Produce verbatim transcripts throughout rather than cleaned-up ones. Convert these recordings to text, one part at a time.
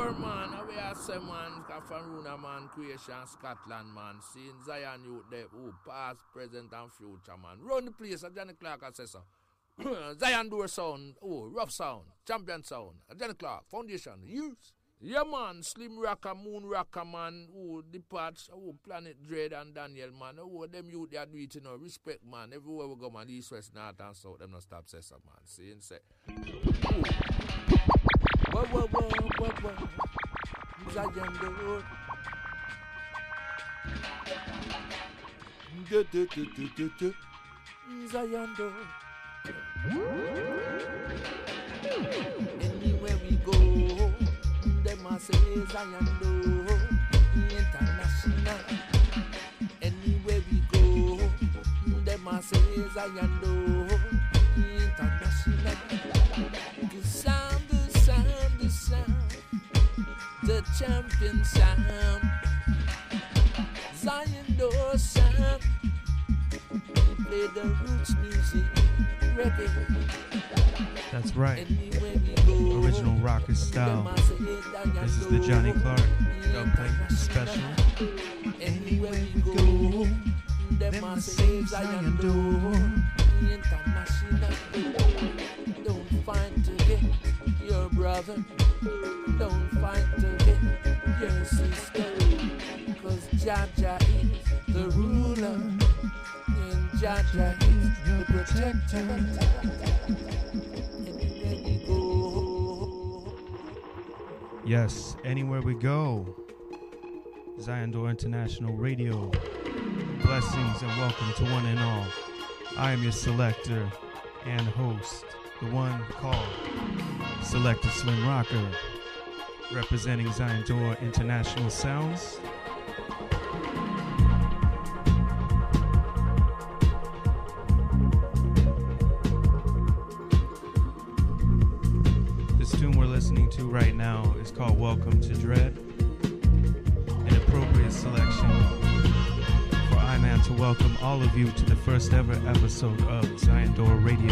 sure, man. We are some man, Kafaruna man, Creation, Scotland, man. Seeing Zion youth there, who past, present, and future, man. Run the place, at Johnny Clark, I say so. Zion Door Sound, oh, Rough Sound, Champion Sound, Johnny Clark, Foundation, Youth. Yeah, man, Slim Rocker, Moon Rocker, man, who departs, oh, Planet Dread and Daniel, man, oh, them youth, they are doing it, you know, respect, man. Everywhere we go, man, east, west, north, and south, them not stop, say so, man. See, and say, whoa, whoa, whoa, whoa, whoa, Zion Door. Do, do, do, do, do, do. Zion Door. Anywhere we go, them a say Zion Door International. Anywhere we go, them a say Zion Door International. The sound, the sound, the sound, the champion sound, Zion Door sound. We play the roots music. That's right. Original rocker style. This is the Johnny Clark Dubplate Special. Anywhere we go, them a say Zion Door International. Don't fight to get your brother. Don't fight to get your sister. Cause Jaja is the ruler. And Jaja is the protector. Anywhere we go. Yes, anywhere we go. Zion Door International Radio. Blessings and welcome to one and all. I am your selector and host, the one called Selector Slim Rocker, representing Zion Door International Sounds. Listening to right now is called Welcome to Dread, an appropriate selection for I-Man to welcome all of you to the first ever episode of Zion Door Radio.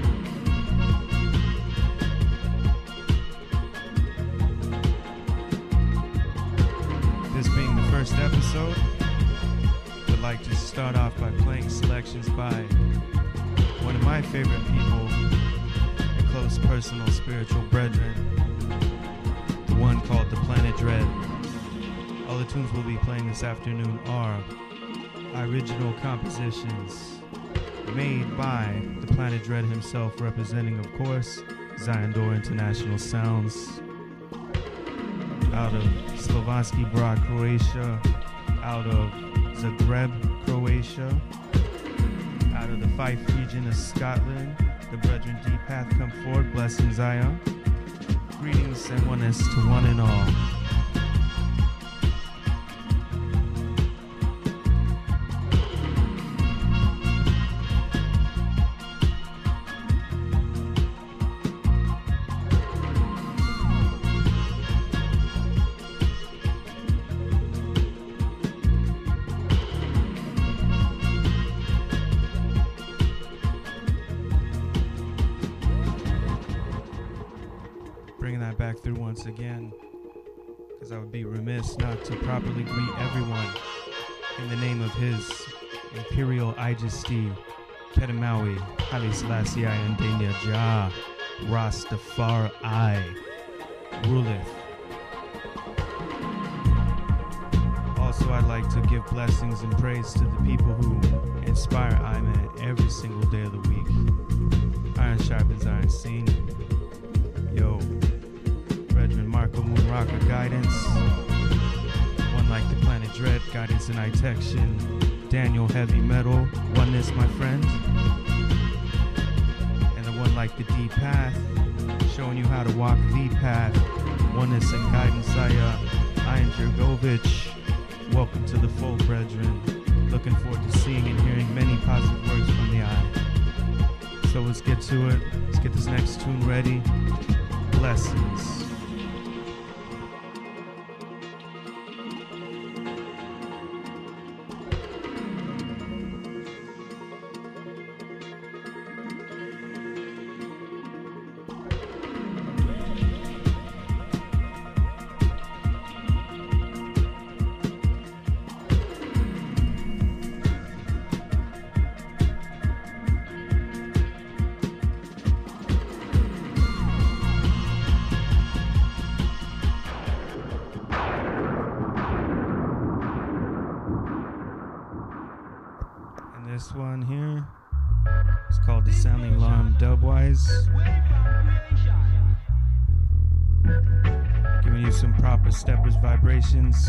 This being the first episode, I'd like to start off by playing selections by one of my favorite people, close personal spiritual brethren, the one called the Planet Dread. All the tunes we'll be playing this afternoon are original compositions made by the Planet Dread himself, representing, of course, Zion Door International Sounds, out of Slovački Brod, Croatia, out of Zagreb, Croatia, out of the Fife region of Scotland. The brethren D-Path come forward, blessing Zion. Greetings and oneness to one and all. Once again, because I would be remiss not to properly greet everyone in the name of His Imperial Majesty Kedemawi Haile Selassie Ndenya Jah Rastafari ruleth. Also, I'd like to give blessings and praise to the people who inspire I-Man every single day of the week. Iron sharpens iron. Scene. Yo. Brethren Marco Moon Rocker guidance, one like the Planet Dread guidance and detection, Daniel Heavy Metal oneness, my friend, and the one like the D Path, showing you how to walk the path, oneness and guidance. I, uh, Ian Jergovich, welcome to the fold, brethren. Looking forward to seeing and hearing many positive words from the eye. So let's get to it. Let's get this next tune ready. Blessings. called the Sounding Alarm Dubwise. Giving you some proper steppers vibrations.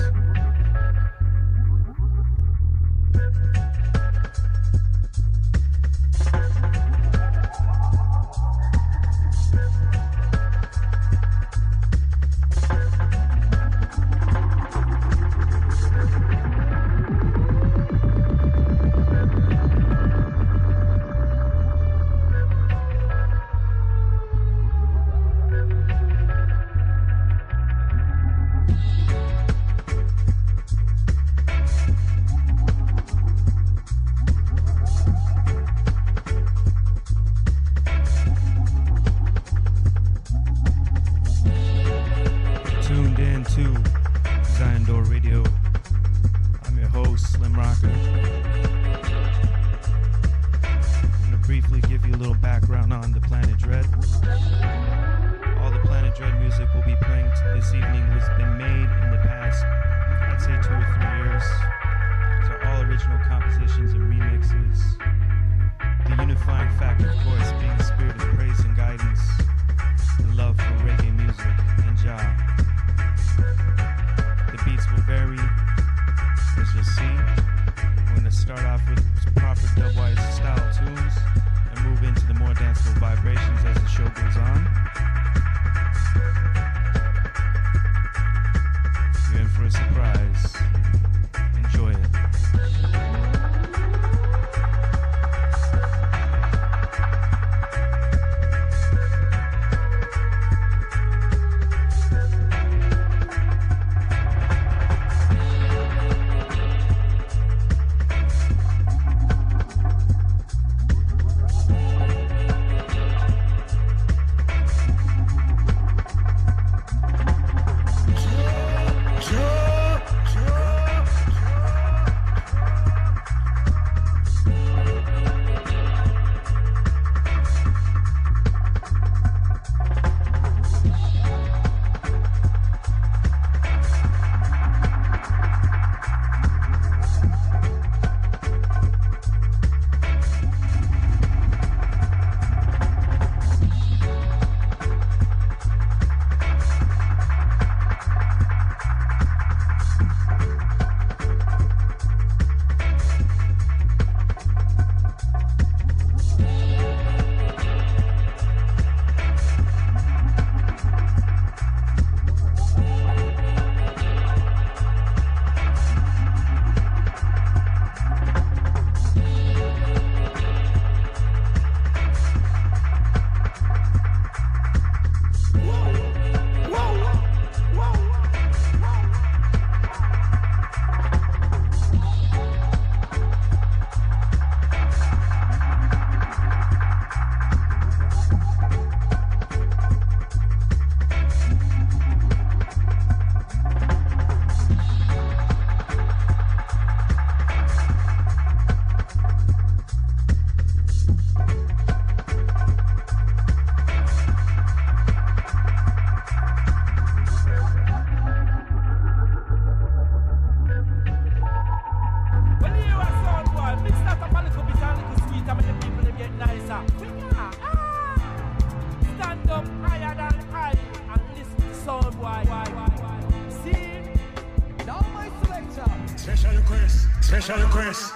Special request.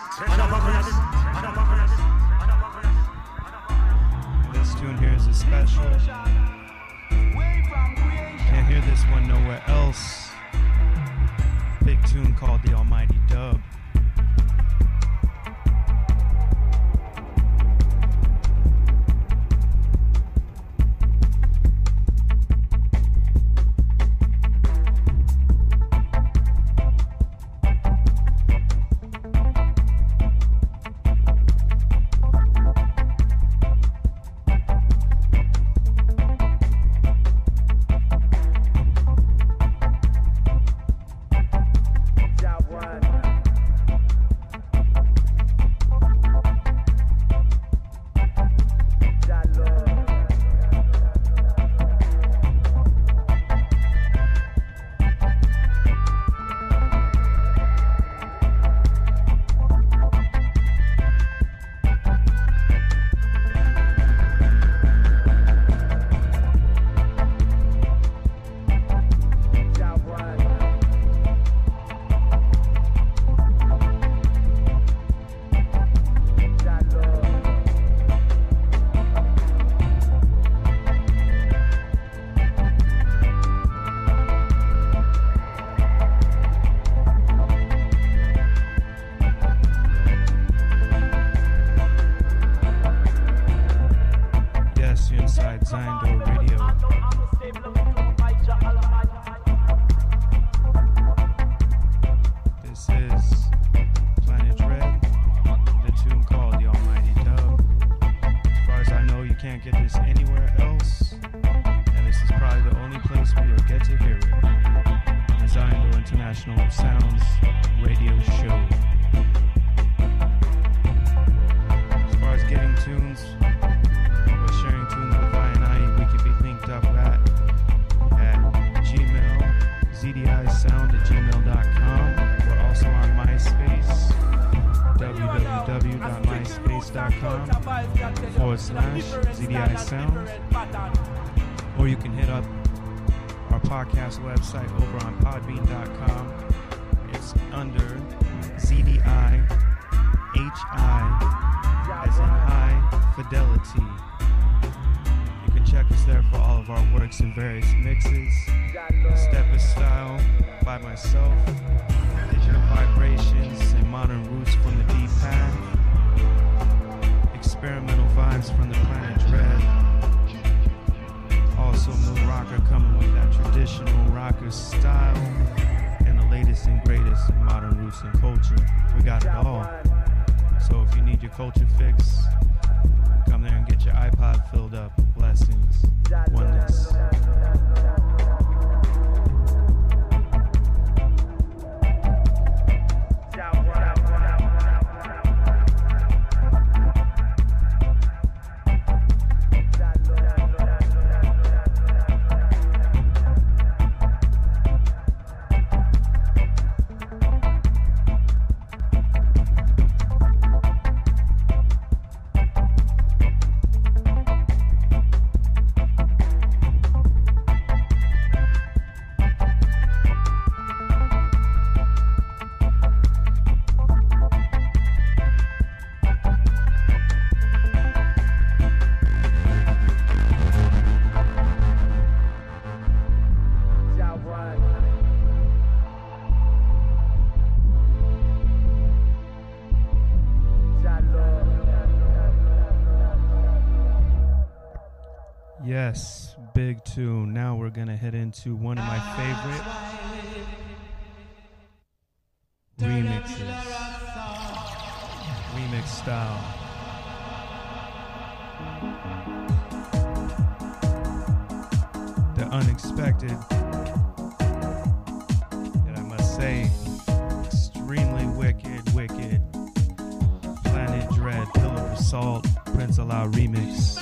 This tune here is a special. Can't hear this one nowhere else. Big tune called The Almighty Dub. Zion Door Radio. This is Planet Dread, the tune called The Almighty Dub. As far as I know, you can't get this anywhere else, and this is probably the only place where you'll get to hear it on the Zion Door International Sounds radio show. As far as getting tunes, or sharing tunes with I and I, we can be linked up at, at Gmail, Z D I sound at gmail dot com. We're also on MySpace, w w w dot myspace dot com forward slash Z D I sound. Or you can hit up our podcast website over on podbean dot com. It's under Z D I H I as in high fidelity. You can check us there for all of our works in various mixes. Step is Style by myself, Digital Vibrations and Modern Roots from the Deep Path, Experimental Vibes from the Planet Dread. Also Moon Rocker coming with that traditional rocker style and the latest and greatest in modern roots and culture. We got it all. So if you need your culture fix, come there and get your iPod filled up. Blessings. Oneness. Yes, big tune. Now we're gonna head into one of my favorite remixes. Remix style. The unexpected, and I must say, extremely wicked, wicked Planet Dread, Pillar of Salt, Prince Allah remix.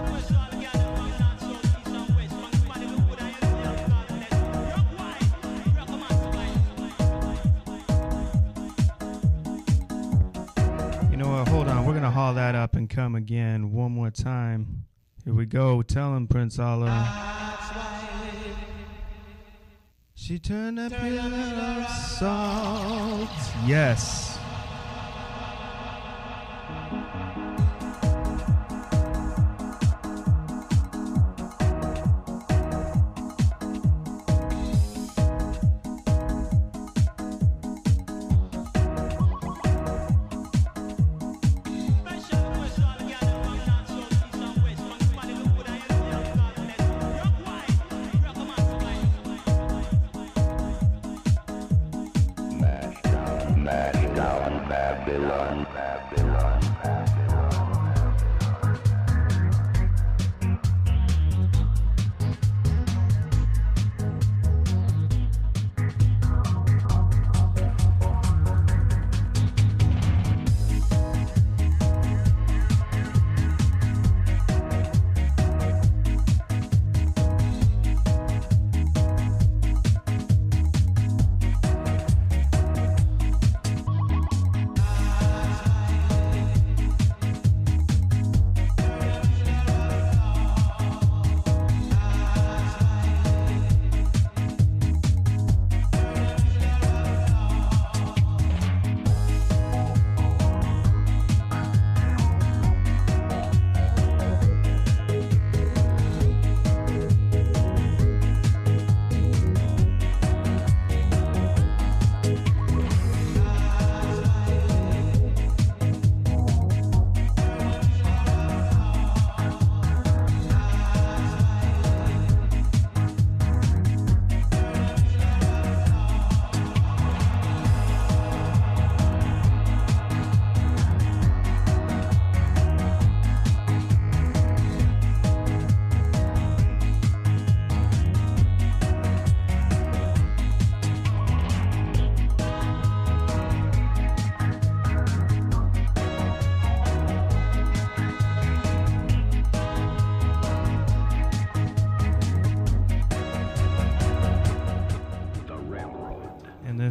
Hold on, we're gonna haul that up and come again one more time. Here we go. Tell him, Prince Allah. She turned a pillar of salt. Yes. Mashed down, mashed down.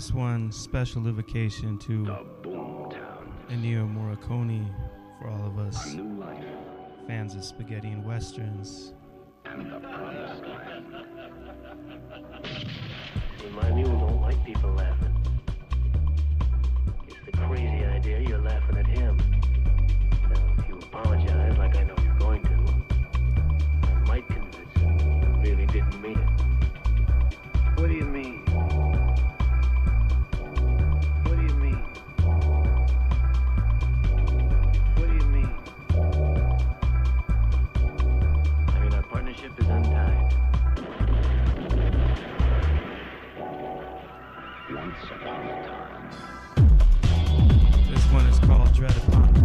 this one, special invocation to Ennio Morricone for all of us fans of spaghetti and westerns. See, my mule don't like people laughing. It's the crazy idea you're laughing at him. Now, if you apologize like I know you're going to, I might convince him you really didn't mean it. What do you mean? What do you mean? What do you mean? I mean, our partnership is untied. Once upon a time. This one is called Dread Upon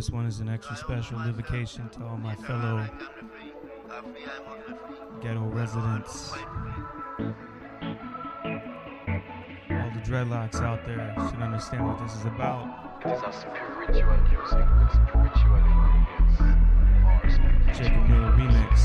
This one is an extra special dedication to all my fellow ghetto residents. All the dreadlocks out there should understand what this is about. It is a spiritual music with spiritual ingredients. Jacob Miller remix.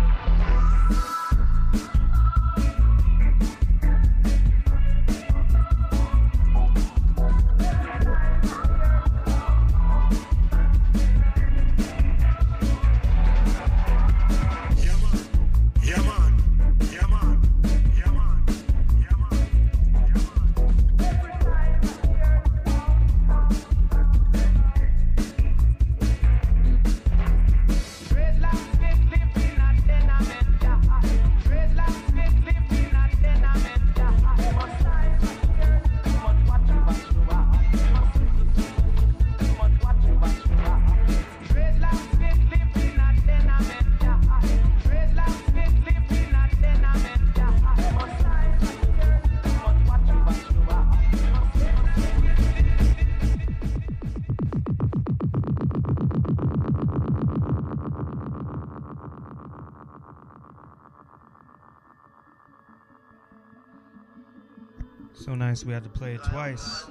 So nice we had to play it twice.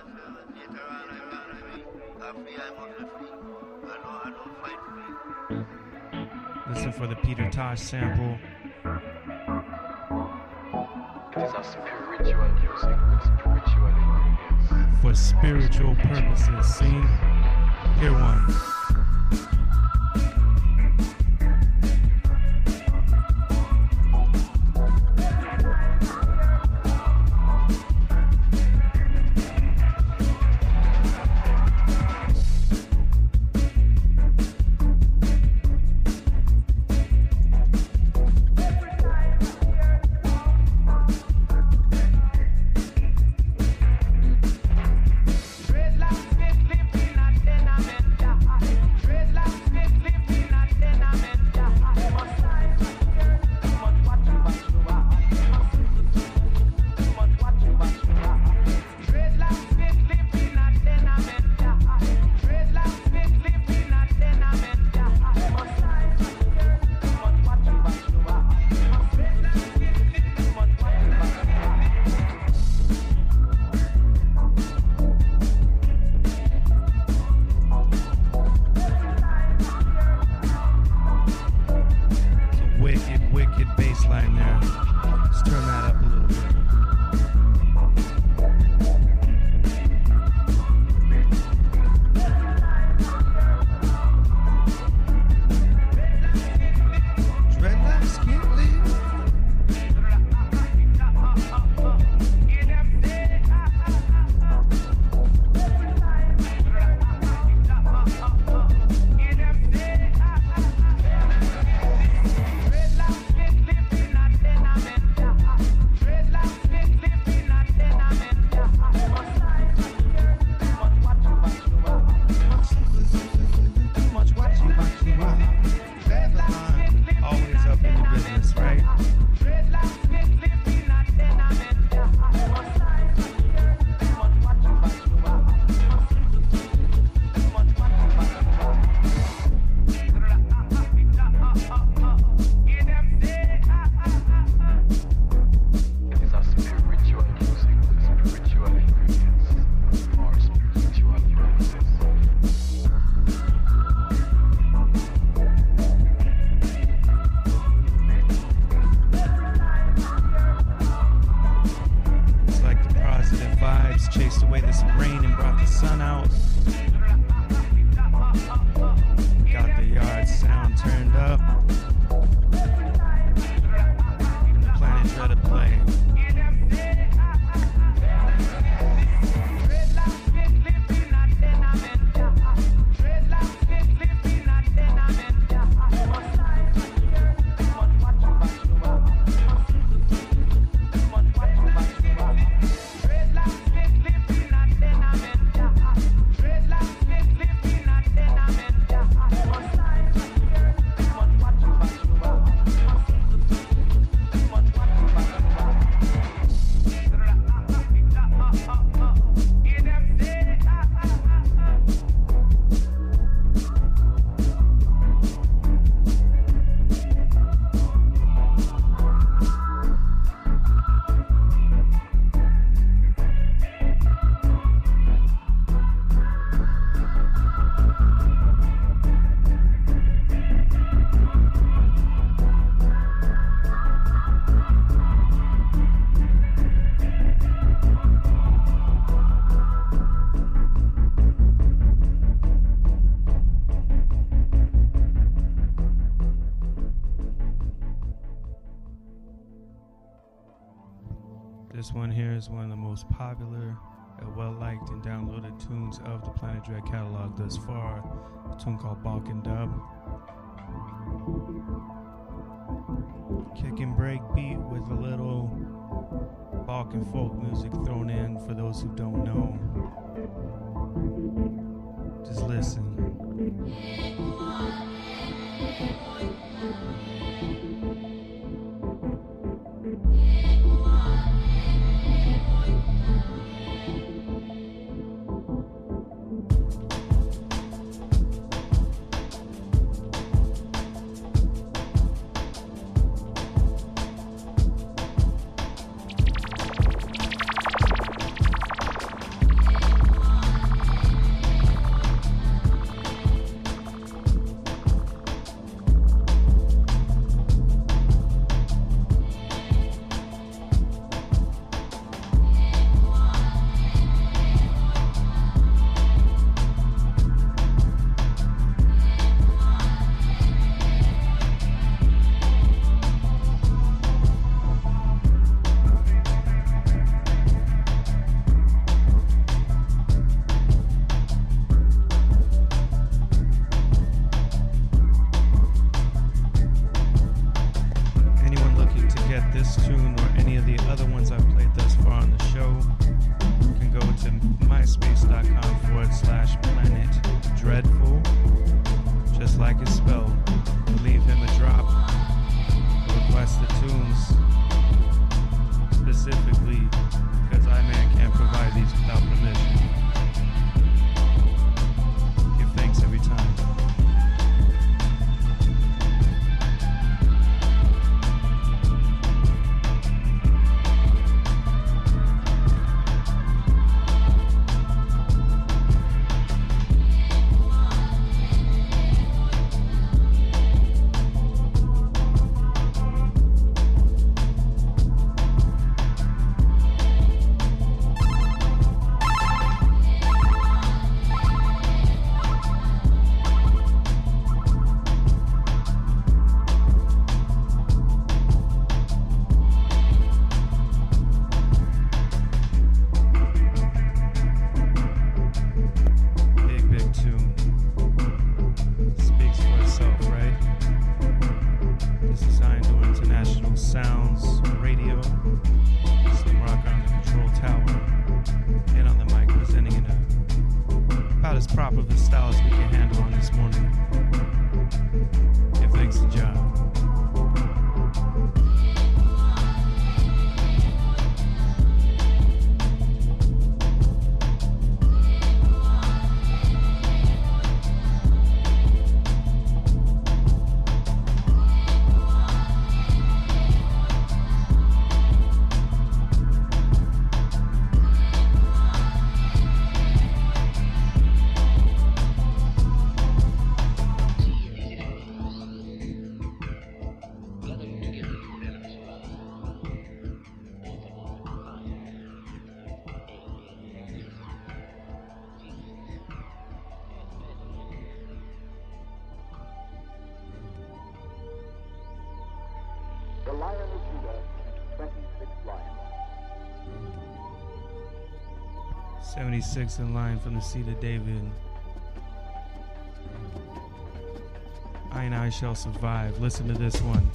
Listen for the Peter Tosh sample. It is a spiritual music with spiritual ingredients. For spiritual purposes, see? Hear one. Dreadlocks get living a tenement. This one here is one of the most popular and well-liked and downloaded tunes of the Planet Dread catalog thus far. A tune called Balkan Dub. Kick and break beat with a little Balkan folk music thrown in for those who don't know. Just listen. seventy-six in line from the seat of David. I and I shall survive. Listen to this one.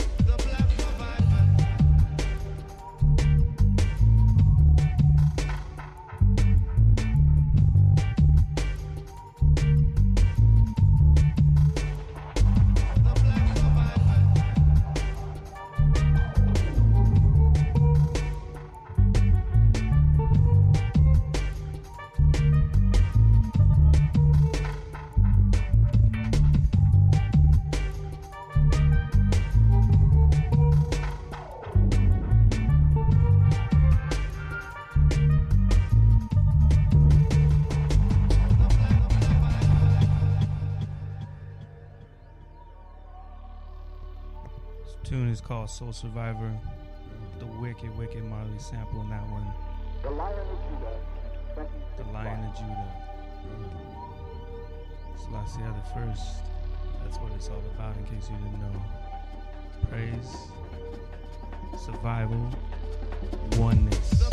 Called Soul Survivor. The wicked, wicked Marley sample in that one. The Lion of Judah. The Lion of Judah. Selassie the First. That's what it's all about, in case you didn't know. Praise survival, oneness.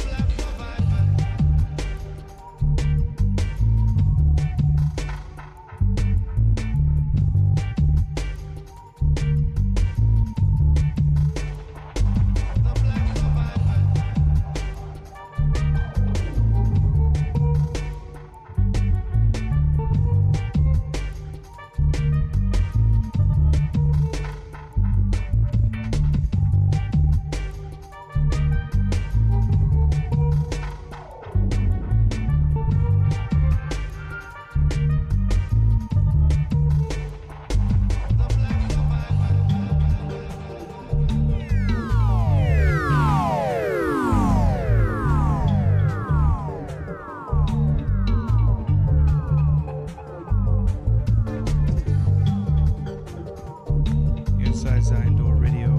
Inside Zion Door Radio.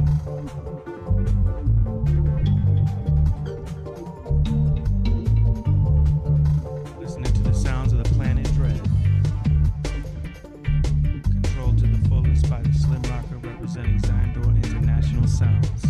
Listening to the sounds of the planet Dread. Controlled to the fullest by the Slim Rocker representing Zion Door International Sounds.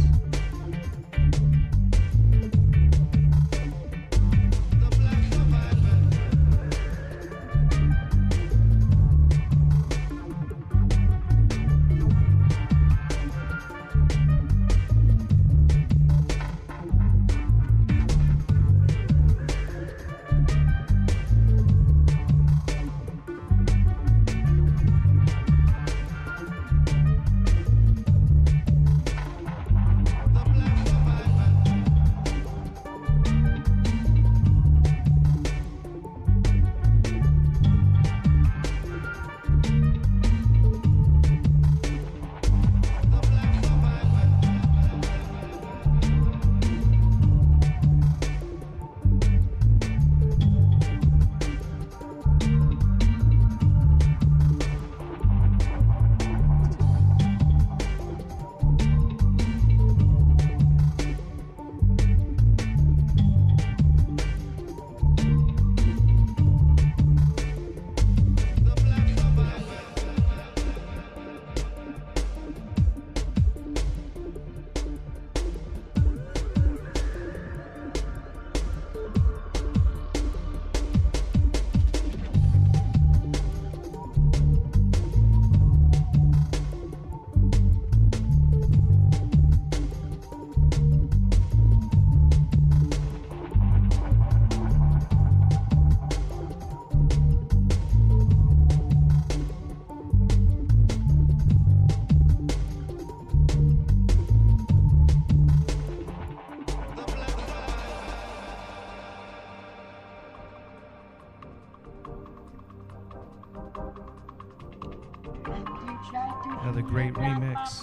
Another great remix.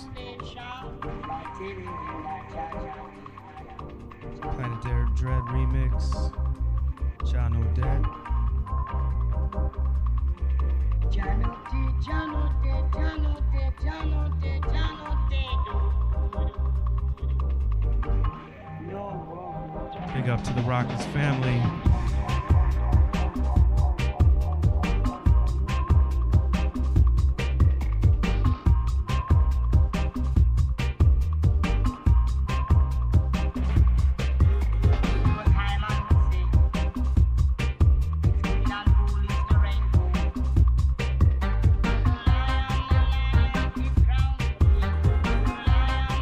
Planetary Dread remix. John O'Dead. Big up to the Rockets family.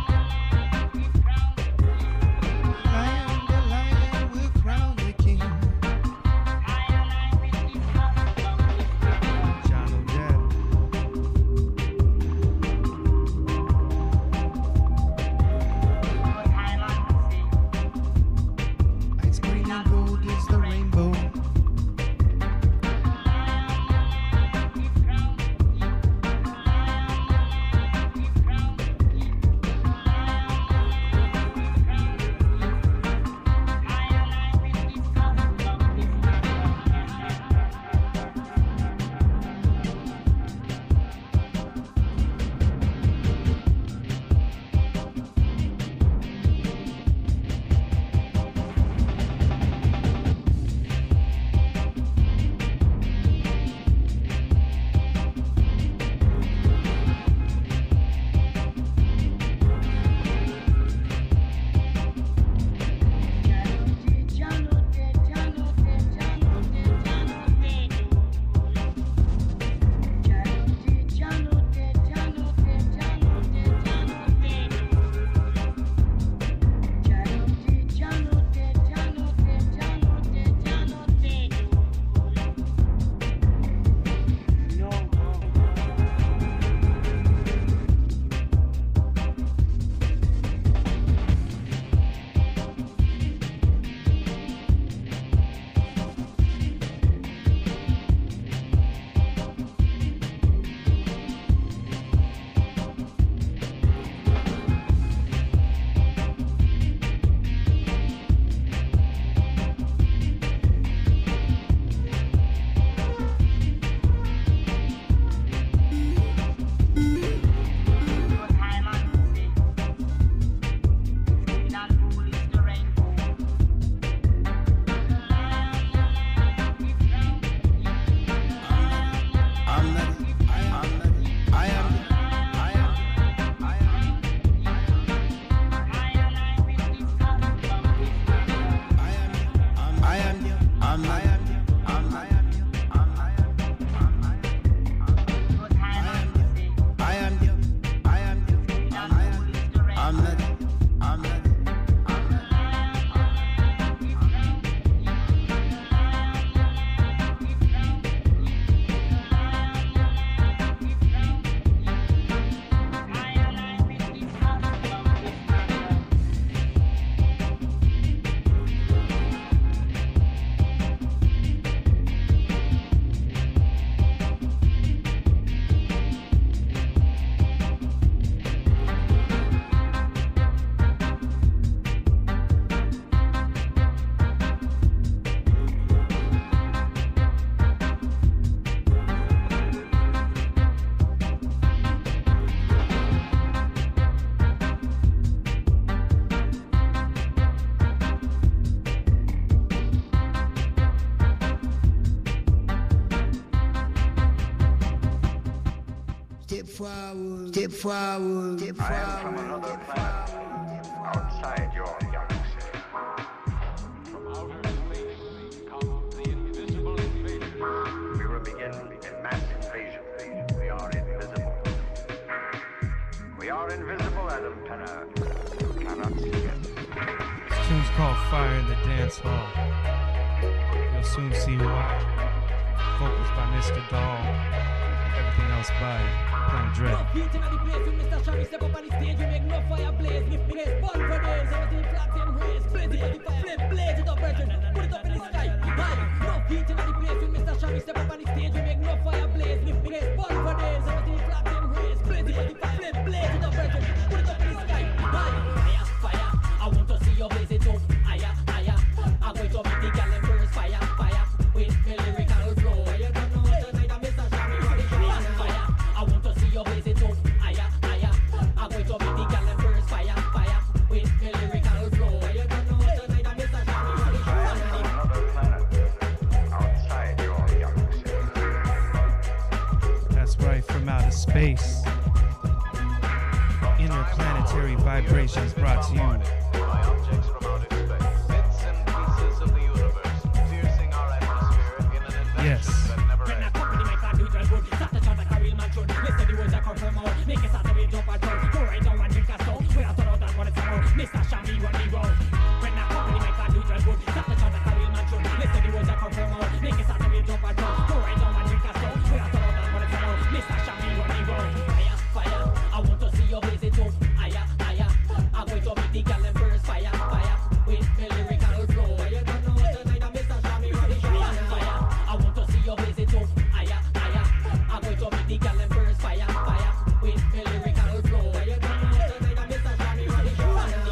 Lion, the lion will crown the king. Step forward. Step I am from another planet, outside your galaxy. From outer space comes the invisible invasion. We will begin a mass invasion. We are invisible. We are invisible, Adam Penner. You cannot see it. This tune's called Fire in the Dance Hall. You'll soon see why. Vocals by Mister Doll. Everything else by Plain Dread. No beat in the place with Mister Shabby step up on the stage. We make no fire blaze. We place burn for days. Everything flat and raise. Blaze it up the fire. Flame blaze it up, brethren. Put it up in the sky. High. No beat in the place with Mister Shabby step up on the stage. We make no fire blaze. We place burn for days. Everything flat and raise. Blaze it up the fire. Flame blaze it up, brethren. Put it up in the sky. High. Fire, fire. I want to see your blaze it up. Higher, higher. I'm going to make the gal and burst. Fire, fire. With my lyrical flow. You don't know tonight I'm Mister Shabby. Fire, fire. I want to see your blaze it up. Higher, higher. I'm going to make the gal and burst. Fire, fire. With my lyrical flow. You don't know tonight I'm Mister Shabby. I am from another planet, outside your galaxy. That's right, from outer space. Interplanetary vibrations brought to you. By objects from outer space. Bits and pieces of the universe, piercing our atmosphere in an invention Yes. that never When I ends. company make a do it good, start to sound like a real man should. Listen the words I come from out. Make it start to wave up and down. Go right down and drink a stone. We are thought out and what it's about. Mister Shabby run the road. When I company make a do it good, start to sound like a real man should. Listen the words I come from out. Make it start to wave up and down. Go right down and drink a stone. We are thought out and what it's about. Mister Shabby run the road. Fire, fire. I want to see your blaze it up. Higher, higher. I'm going to make the gal and burst. Fire, fire. With my lyrical flow. You don't know tonight I'm Mister Shabby run the show. Fire, I want to see your blaze it up. Higher, higher. I'm going to make the gal and burst. Fire, fire. With my lyrical flow. You don't know tonight I'm Mister Shabby run the show.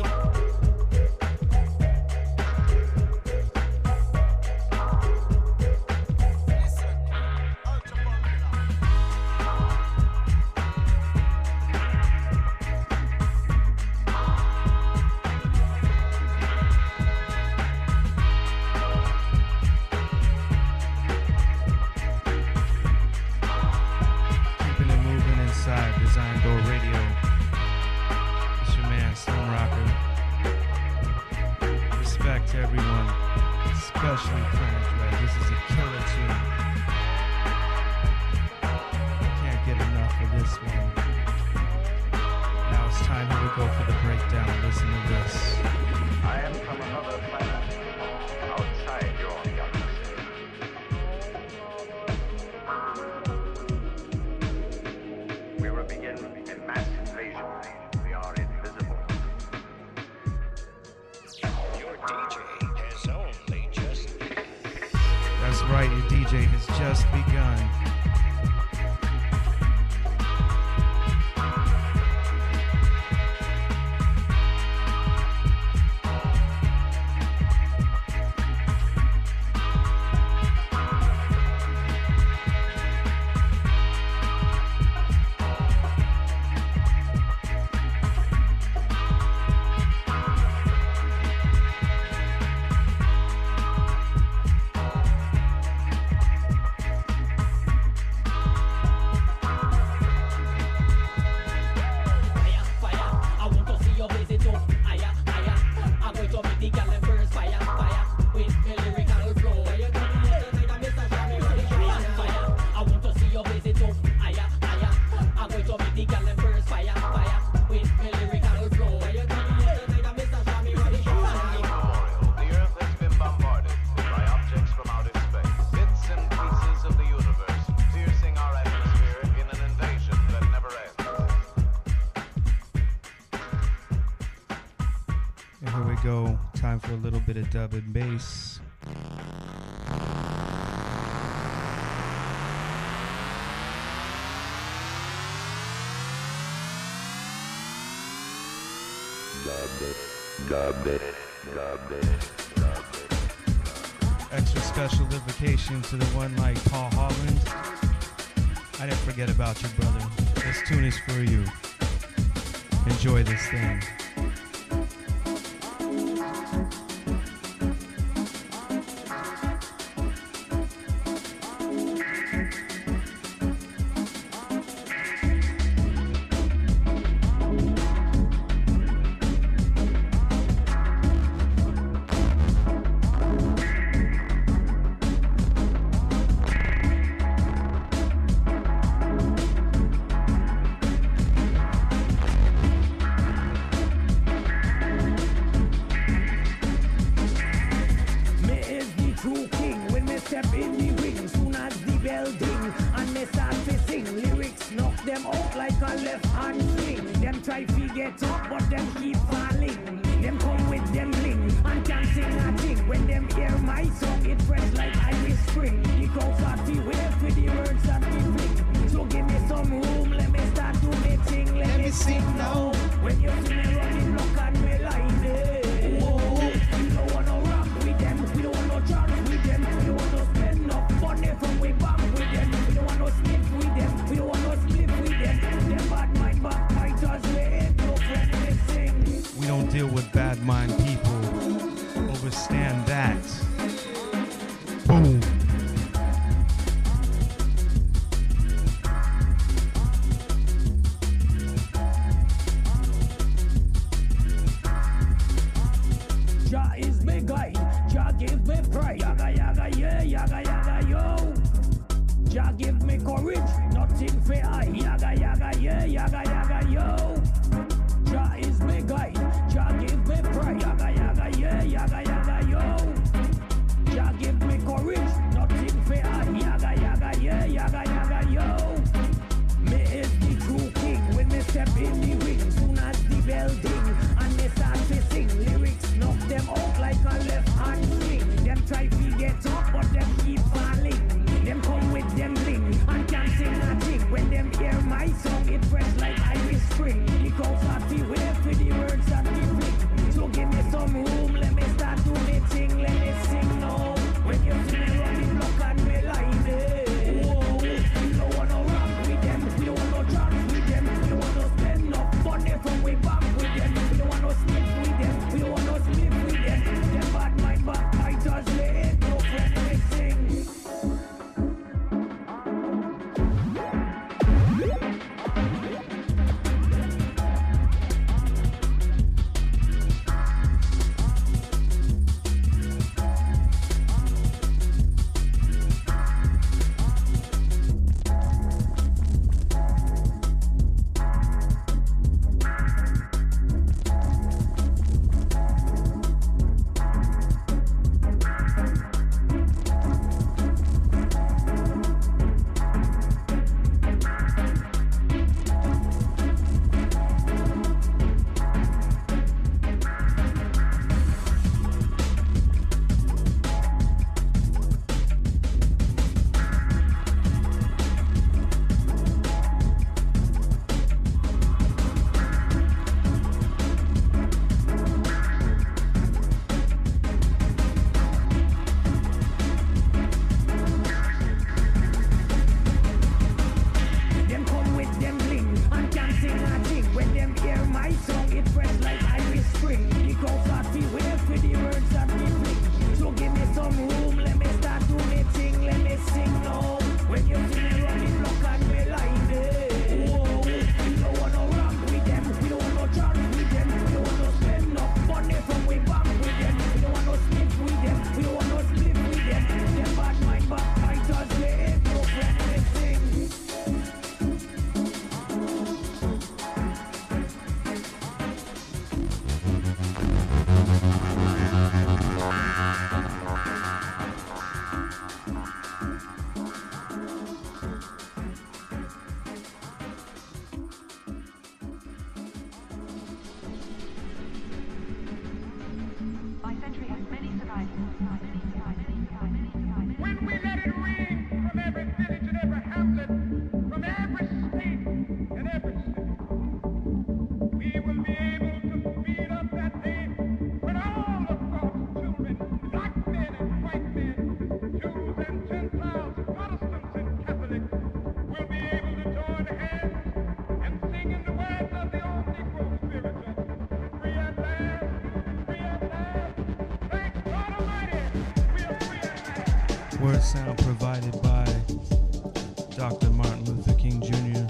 Keeping it moving inside Design Door Radio. It's your man, Stone Rocker. Respect to everyone, especially Planet Dread. This is a killer tune. Can't get enough of this one. Now it's time here we go for the breakdown. Listen to this. I am from another planet, outside your galaxy. We will begin a mass invasion. We are invisible. Your D J has only just That's right, your D J has just begun. Fire, fire. I want to see your blaze it up. Higher, higher. I'm going to make the gal and burst. Fire, fire. With my lyrical flow. You don't know tonight I'm Mister Shabby run the show. Fire, I want to see your blaze it up. Higher, higher. I'm going to make the gal and burst. Fire, fire. With my lyrical flow. You don't know tonight I'm Mister Shabby run the show. The Earth has been bombarded by objects from outer space. Bits and pieces of the universe, piercing our atmosphere in an invasion that never ends. And here we go. Time for a little bit of dub and bass. Extra special invocation to the one like Paul Holland. I didn't forget about you, brother. This tune is for you. Enjoy this thing. Them try to get up, but them keep falling. Them come with them bling and can't sing a thing. When them hear my song, it fresh like Irish spring. The crowd start to wave for the words that we fling. So give me some room, let me start to me thing. Let, let me sing now. When you see me running, look at me like this. Whoa, we don't want to rock with them. We don't want to chant with them. We don't want to spend no money from way back with them. We don't want to sniff with them. We don't want to split with them. Them bad mind backbiters, they ain't no friend, they sing. We don't deal with bad mind people. Overstand that. Boom. Jah is my guide. Jah give me pride. Yaga yaga yeah, yaga yaga yo. Jah give me courage, nothing for I. Yaga yaga yeah, yaga yaga yo. Jah is my guide. Jah give me pride. Yaga yaga yeah, yaga yaga yo. Jah give me courage, nothing for I. Yaga yaga yeah, yaga yaga yo. Me is the true king when me step in the ring. Soon as the bell ding and me start to sing, lyrics knock them out like a left hand swing. Them try to get up, but them keep falling. Them come with them bling and can't sing a thing. When them hear my song, it fresh like Irish spring. The crowd start to wave for the words that we fling. So give me some room, let me start to me thing, let me sing now. When you see me running, look at me like this. Whoa, we don't want to rock with them. We don't want to chant with them. We don't want to spend no money from way back with them. We don't want to sniff with them. We don't want to sniff with them. Them bad mind backbiters, they ain't no friend, they sing. Word sound provided by Doctor Martin Luther King Junior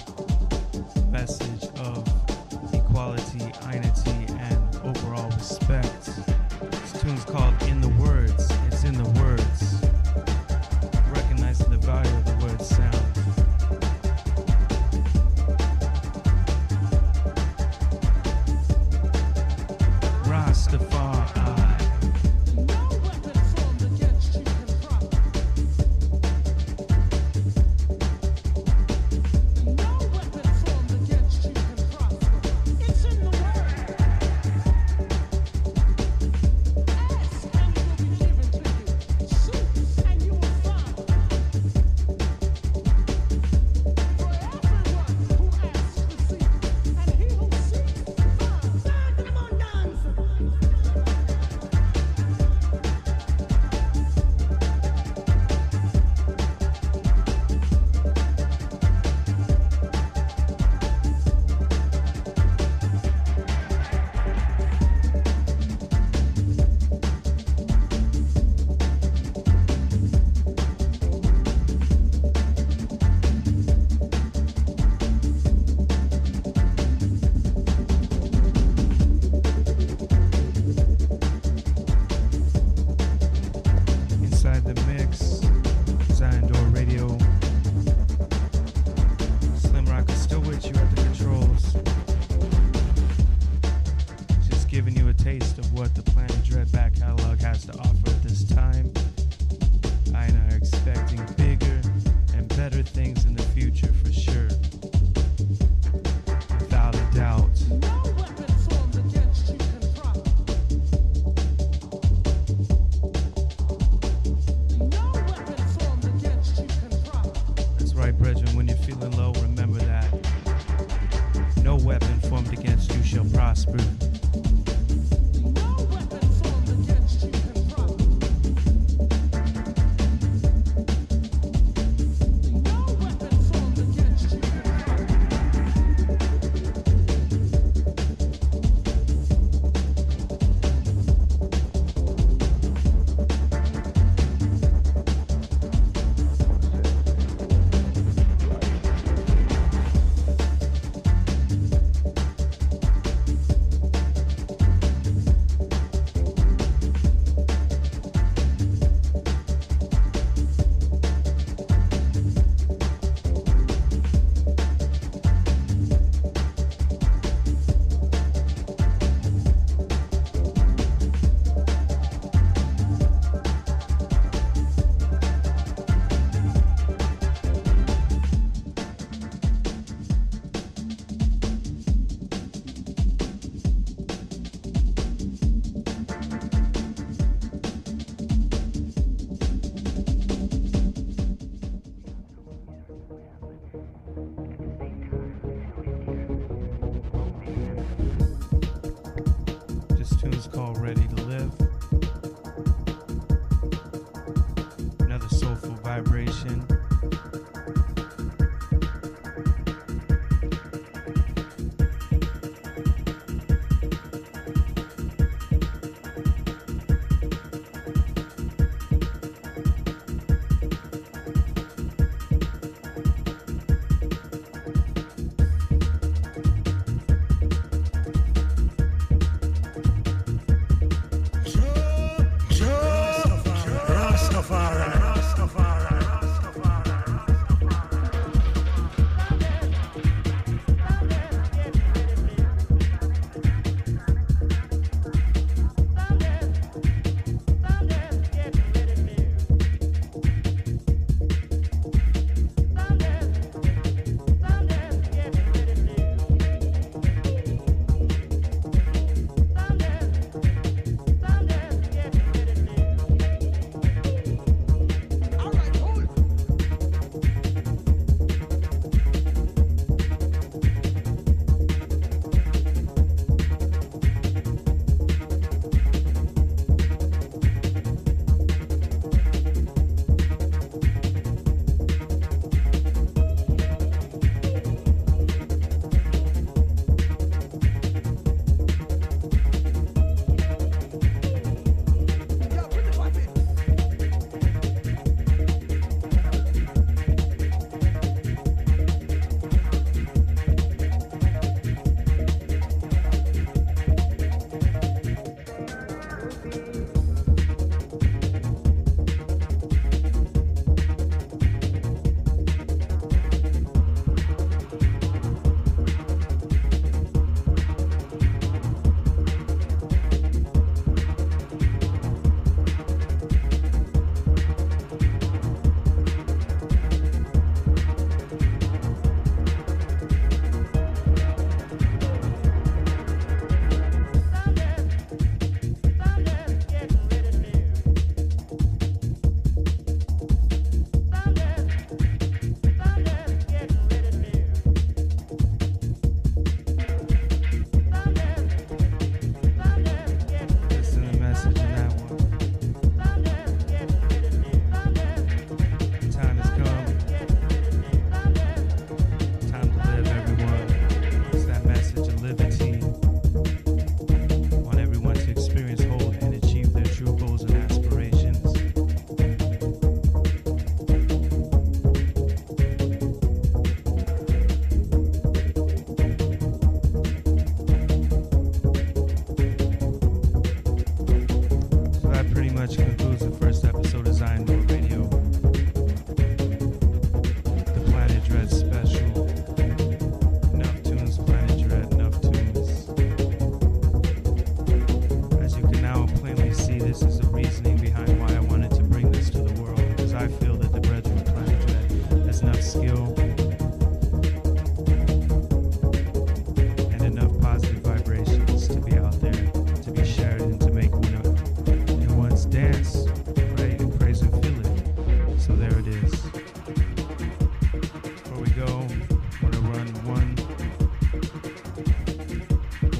Message of equality, unity, and overall respect. This tune's called In the Words. It's in the words. Recognizing the value of the word sound. No weapon formed against you can prosper. prosper.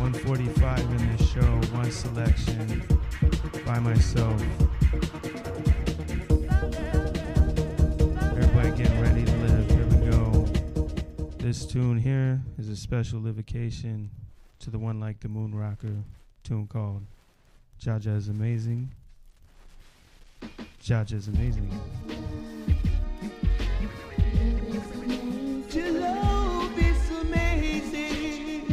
one forty-five in this show, one selection by myself. Everybody getting ready to live. Here we go. This tune here is a special livocation to the one like the Moon Rocker tune called Jaja is Amazing. Jaja is Amazing. Your love is amazing.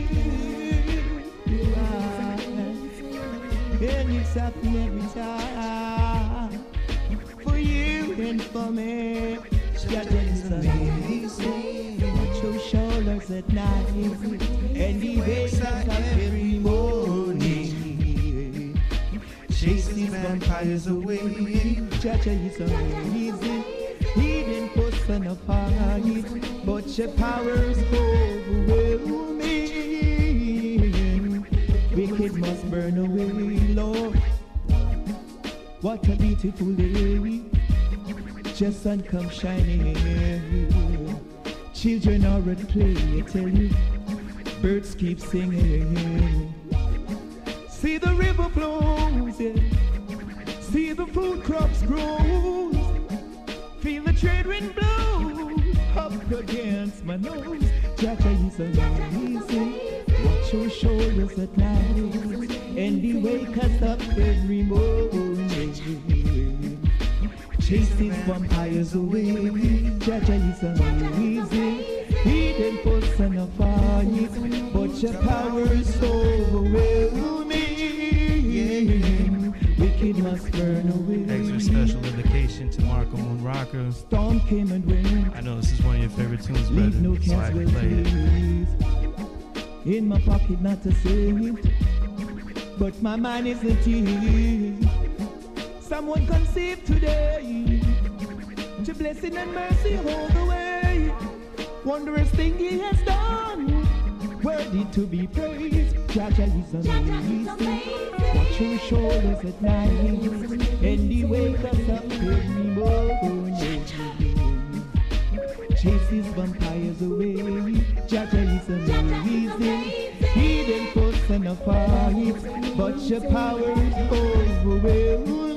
And it's happening every time. For you and for me. Jaja is amazing. Watch your shoulders at night. And he wakes up every morning. Chase these vampires away. Jaja is amazing. He didn't put sun apart, but your powers overwhelming. Wicked must burn away, Lord. What a beautiful day. Just sun come shining. Children are at play, I tell you. Birds keep singing. See the river flows, yeah. See the food crops grow. Feel the trade wind blow up against my nose. Jaja is amazing. Watch your shoulders at night, and he wake us up every morning. Chase these vampires away. Jaja is amazing. He didn't put sun a fight, but your power is overwhelming. Wicked must burn away. Extra special dedication to Marco Moon Rocker. Storm came and went. I know this is one of your favorite tunes, brother, Leave no so I chance play it. In my pocket, not to say it, but my mind isn't here. Someone conceived today, to blessing and mercy all the way. Wondrous thing he has done, worthy to be praised. Jaja is amazing. Watch your shoulders at night, and he wake us up every morning. Chases vampires away. Jaja is amazing. He didn't put on a fight, but your power is overwhelming.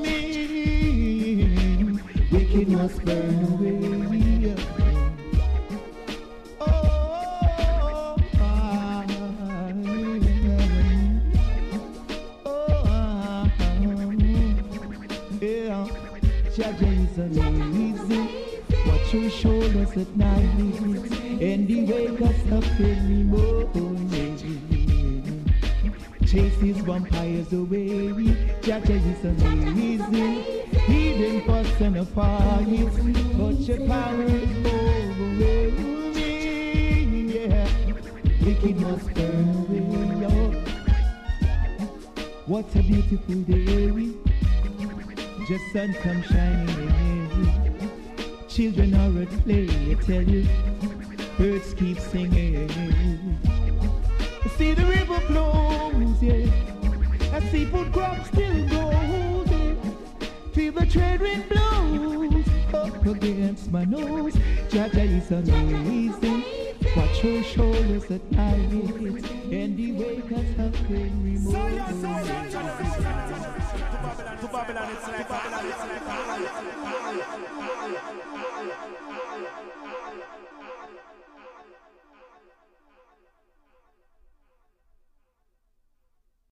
Wicked must burn away. Oh, ah, oh, ah, yeah. Jaja is amazing. Watch your shoulders at night, and he wake us up every morning. Chase his vampires away. Jaja is amazing. He didn't fuss and a fight, but your power is overwhelming. Yeah, wicked must burn away. Oh, what a beautiful day. Just sun come shining. Children are at play, I tell you. Birds keep singing. See the river flows, yeah. A seafood crop still grows, yeah. Feel the trade wind blows up against my nose. Jaja is amazing. Watch your shoulders at night, and he wake us up every morning. To Babylon, it's like Babylon, it's like